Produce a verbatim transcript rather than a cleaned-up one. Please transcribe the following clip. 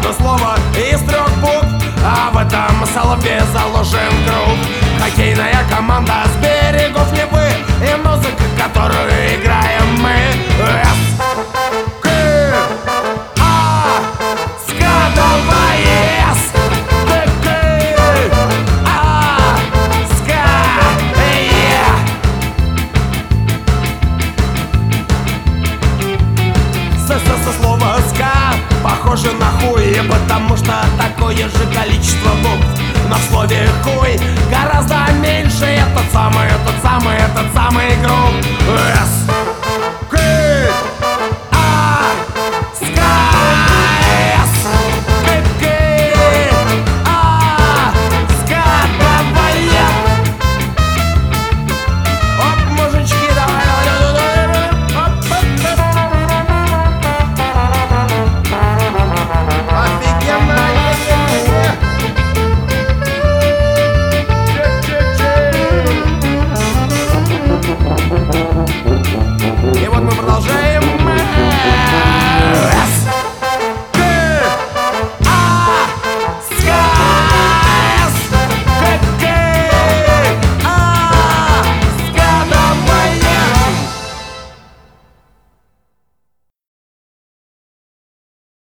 одно слово из трех букв, а в этом слове заложен круг. Хоккейная команда с берегов Невы, и музыка, которую играем мы. С, К, А, ска, давай, С, Т, К, А, ска, е. С, слово ска похоже на хуй, потому что такое же количество букв. Но в слове хуй гораздо меньше этот самый, этот самый, этот самый групп. С.